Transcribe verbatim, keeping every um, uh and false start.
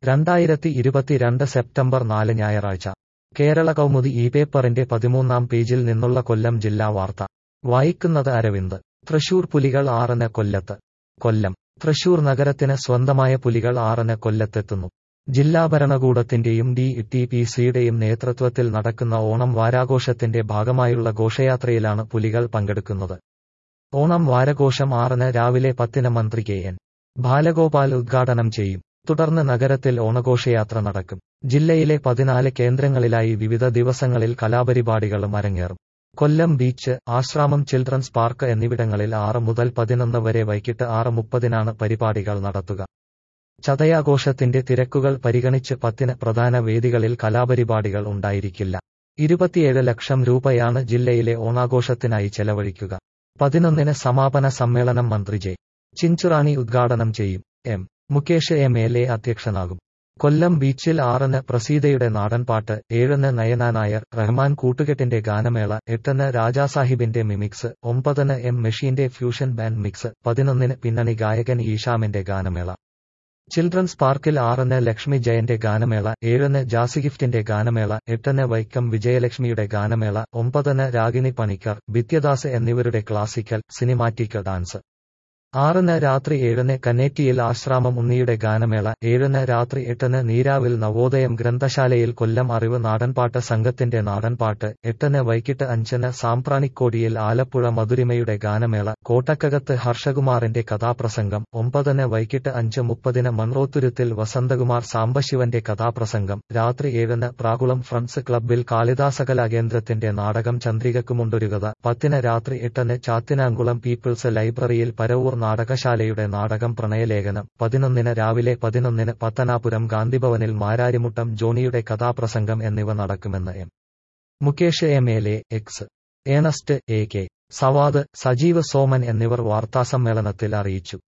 രണ്ടായിരത്തി ഇരുപത്തിരണ്ട് സെപ്റ്റംബർ നാല് ഞായറാഴ്ച കേരള കൗമുദി ഈ പേപ്പറിന്റെ പതിമൂന്നാം പേജിൽ നിന്നുള്ള കൊല്ലം ജില്ലാ വാർത്ത വായിക്കുന്നത് അരവിന്ദ്. തൃശൂർ പുലികൾ ആറിന് കൊല്ലത്ത്. കൊല്ലം. തൃശൂർ നഗരത്തിന് സ്വന്തമായ പുലികൾ ആറിന് കൊല്ലത്തെത്തുന്നു. ജില്ലാ ഭരണകൂടത്തിന്റെയും ഡി ടി പി സിയുടെയും നേതൃത്വത്തിൽ നടക്കുന്ന ഓണം വാരാഘോഷത്തിന്റെ ഭാഗമായുള്ള ഘോഷയാത്രയിലാണ് പുലികൾ പങ്കെടുക്കുന്നത്. ഓണം വാരഘോഷം ആറിന് രാവിലെ പത്തിന് മന്ത്രി കെ എൻ ബാലഗോപാൽ ഉദ്ഘാടനം ചെയ്യും. തുടർന്ന് നഗരത്തിൽ ഓണഘോഷയാത്ര നടക്കും. ജില്ലയിലെ പതിനാല് കേന്ദ്രങ്ങളിലായി വിവിധ ദിവസങ്ങളിൽ കലാപരിപാടികളും അരങ്ങേറും. Kollam beach, Ashramam children's park എന്നിവിടങ്ങളിൽ ആറ് മുതൽ പതിനൊന്ന് വരെ വൈകിട്ട് ആറ് മുപ്പതിനാണ് പരിപാടികൾ നടത്തുക. ചതയാഘോഷത്തിന്റെ തിരക്കുകൾ പരിഗണിച്ച് പത്തിന് പ്രധാന വേദികളിൽ കലാപരിപാടികൾ ഉണ്ടായിരിക്കില്ല. ഇരുപത്തിയേഴ് ലക്ഷം രൂപയാണ് ജില്ലയിലെ ഓണാഘോഷത്തിനായി ചെലവഴിക്കുക. പതിനൊന്നിന് സമാപന സമ്മേളനം മന്ത്രി ജെ ചിഞ്ചുറാണി ഉദ്ഘാടനം ചെയ്യും. M Mukesh M L A അധ്യക്ഷനാകും. കൊല്ലം ബീച്ചിൽ ആറിന് പ്രസീതയുടെ നാടൻപാട്ട്, ഏഴിന് നയന നായർ, റഹ്മാൻ കൂട്ടുകെട്ടിന്റെ ഗാനമേള, എട്ടിന് രാജാസാഹിബിന്റെ മിമിക്സ്, ഒമ്പതിന് എം മെഷീന്റെ ഫ്യൂഷൻ ബാൻഡ് മിക്സ്, പതിനൊന്നിന് പിന്നണി ഗായകൻ ഈഷാമിന്റെ ഗാനമേള. ചിൽഡ്രൻസ് പാർക്കിൽ ആറിന് ലക്ഷ്മി ജയന്റെ ഗാനമേള, ഏഴിന് ജാസിഗിഫ്റ്റിന്റെ ഗാനമേള, എട്ടിന് വൈക്കം വിജയലക്ഷ്മിയുടെ ഗാനമേള, ഒമ്പതിന് രാഗിണി പണിക്കർ, വിദ്യദാസ് എന്നിവരുടെ ക്ലാസിക്കൽ, സിനിമാറ്റിക് ഡാൻസ്. ആറിന് രാത്രി ഏഴിന് കന്നേറ്റിയിൽ ആശ്രാമം ഉണ്ണിയുടെ ഗാനമേള, ഏഴിന് രാത്രി എട്ടിന് നീരാവിൽ നവോദയം ഗ്രന്ഥശാലയിൽ കൊല്ലം അറിവ് നാടൻപാട്ട് സംഘത്തിന്റെ നാടൻപാട്ട്, എട്ടിന് വൈകിട്ട് അഞ്ചിന് സാമ്പ്രാണിക്കോടിയിൽ ആലപ്പുഴ മധുരിമയുടെ ഗാനമേള, കോട്ടക്കകത്ത് ഹർഷകുമാറിന്റെ കഥാപ്രസംഗം, ഒമ്പതിന് വൈകിട്ട് അഞ്ച് മുപ്പതിന് മൺറോത്തുരുത്തിൽ വസന്തകുമാർ സാംബശിവന്റെ കഥാപ്രസംഗം, രാത്രി ഏഴിന് പ്രാകുളം ഫ്രണ്ട്സ് ക്ലബ്ബിൽ കാളിദാസകലാകേന്ദ്രത്തിന്റെ നാടകം ചന്ദ്രികക്കുമുണ്ടൊരുകഥ, പത്തിന് രാത്രി എട്ടിന് ചാത്തിനാങ്കുളം പീപ്പിൾസ് ലൈബ്രറിയിൽ പരവൂർ നാടകശാലയുടെ നാടകം പ്രണയലേഖനം, പതിനൊന്നിന് രാവിലെ പതിനൊന്നിന് പത്തനാപുരം ഗാന്ധിഭവനിൽ മാരാരിമുട്ടം ജോണിയുടെ കഥാപ്രസംഗം എന്നിവ നടക്കുമെന്ന് M Mukesh M L A, X Ernest, A K Savad, Sajeev Soman എന്നിവർ വാർത്താസമ്മേളനത്തിൽ അറിയിച്ചു.